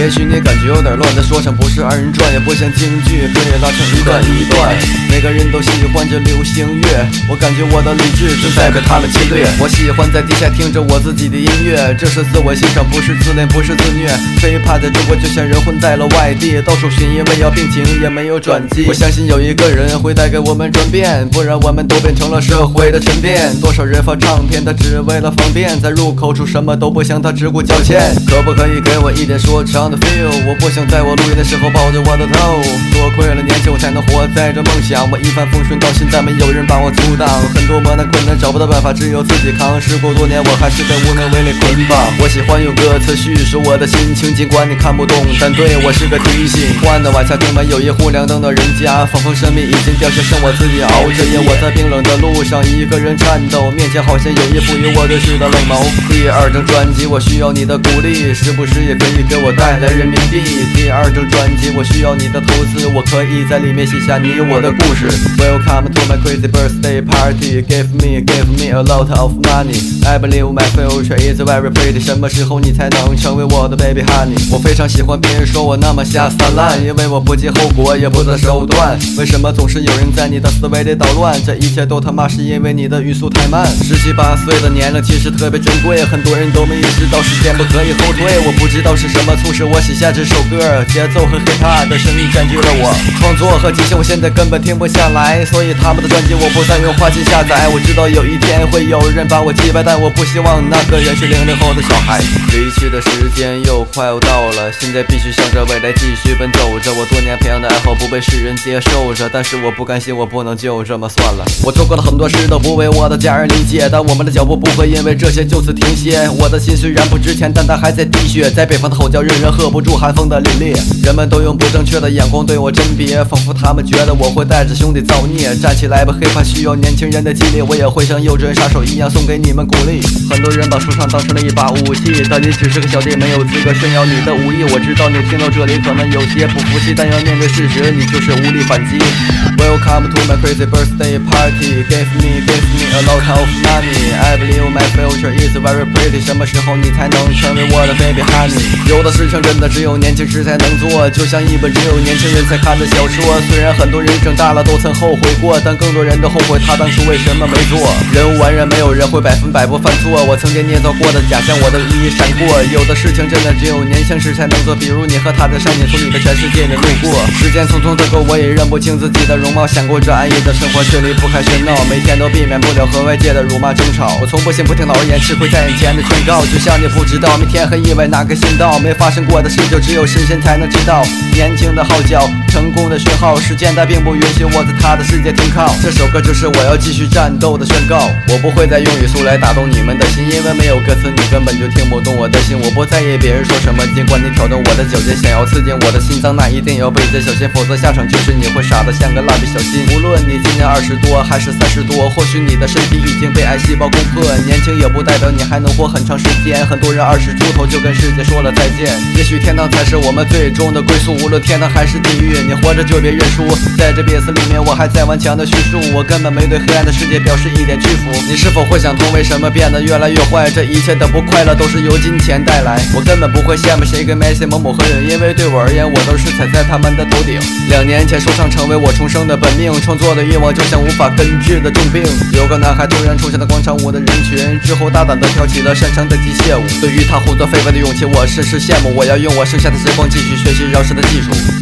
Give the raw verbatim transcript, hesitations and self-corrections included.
也许你感觉有点乱，再说唱不是二人转，也不像京剧可以拉成一段一段。每个人都喜欢这流行乐，我感觉我的理智正在被他们侵略。我喜欢在地下听着我自己的音乐，这是自我欣赏，不是自恋，不是自虐。hiphop 在中国就像人混在了外地，到处寻因为要病情也没有转机。我相信有一个人会带给我们转变，不然我们都变成了社会的沉淀。多少人发唱片，他只为了方便，在入口处什么都不想，他只顾交钱。可不可以给我一点说唱的 feel？ 我不想在我录音的时候抱着我的头。多亏了年轻，我才能活在这梦想。我一帆风顺，到现在没有人把我阻挡。很多磨难困难找不到办法，只有自己扛。时过多年，我还是被无能为力捆绑。我喜欢用歌词叙述我的心情，尽管你看不懂，但对我是个提醒。关的晚霞厅外有一户亮灯的人家，仿佛生命已经掉下，剩我自己熬着夜。我在冰冷的路上一个人颤抖，面前好像有一副与我对视的冷眸。第二张专辑我需要你的鼓励，时不时也可以给我带来人民币。第二张专辑我需要你的投资，我可以在里面写下你我的故事。 Welcome to my crazy birthday party, give me, give me a lot of money. I believe my future is very pretty. 什么时候你才能成为我的 baby honey？ 我非常喜欢别人说我那么下三滥，因为我不计后果也不择手段。为什么总是有人在你的思维里捣乱？这一切都他妈是因为你的语速太慢。十七八岁的年龄其实特别珍贵，很多人都没意识到时间不可以后退。我不知道是什么促使我写下这首歌，节奏和 hiphop 的声音占据了我。创作和即兴我现在根本停不下来，所以他们的专辑我不再用花钱下载。我知道有一天会有人把我击败，但我不希望那个人是零零后的小孩。离去的时间又快要到了，现在必须向着未来继续奔走着。我多年培养的爱好不被世人接受着，但是我不甘心，我不能就这么算了。我做过的很多事都不为我的家人理解，但我们的脚步不会因为这些就此停歇。我的心虽然不值钱，但它还在滴血，在北方的吼叫人人喝不住寒风的凛冽。人们都用不正确的眼光对我甄别，仿佛他们觉得我会带着兄弟造孽。站起来吧，hiphop需要年轻人的激励，我也会像幼稚园杀手一样送给你们鼓励。很多人把说唱当成了一把武器，但你只是个小弟，没有资格炫耀你的武艺。我知道你听到这里可能有些不服气，但要面对事实，你就是无力反击。Welcome to my crazy birthday party, give me, give me a lot of money. I believe my future is very pretty. 什么时候你才能成为我的 baby honey？ 有的事情真的只有年轻时才能做，就像一本只有年轻人才看的小说。虽然很多人长大了都曾后悔过，但更多人都后悔他当初为什么没做。人无完人，没有人会百分百不犯错。我曾经捏造过的假象，我的一一闪过。有的事情真的只有年轻时才能做，比如你和他的山，你从你的全世界里路过。时间匆匆的过，我也认不清自己的容貌，想过着安逸的生活，却离不开喧闹，每天都避免不了和外界的辱骂争吵。我从不信不听老而言，吃亏在眼前的劝告，就像你不知道明天和意外哪个先到。没发生过的事，就只有神仙才能知道。年轻的号角，成功的讯号，时间它并不允许我在他的世界停靠。这首歌就是我要继续战斗的宣告。我不会再用语速来打动你们的心，因为没有歌词，你根本就听不懂我的心。我不在意别人说什么，尽管你挑动我的脚尖，想要刺进我的心脏，那一定要倍加小心，否则下场就是你会傻得像个蜡笔小新。无论你今年二十多还是三十多，或许你的身体已经被癌细胞攻破，年轻也不代表你还能活很长时间。很多人二十出头就跟世界说了再见，也许天堂才是我们最终的归宿。无论天堂还是地狱，你活着就别认输。在这别词里面，我还在顽强的叙述，我根本没对黑暗的世界表示一点屈服。你是否会想通，为什么变得越来越坏？这一切的不快乐都是由金钱带来。我根本不会羡慕谁跟梅西、某某合影，因为对我而言，我都是踩在他们的头顶。两年前，说唱成为我重生的本命，创作的欲望就像无法根治的重病。有个男孩突然出现在广场舞的人群之后，大胆地跳起了擅长的机械舞。对于他胡作非为的勇气，我甚是羡慕。我要用我剩下的时光继续学习饶舌的技术。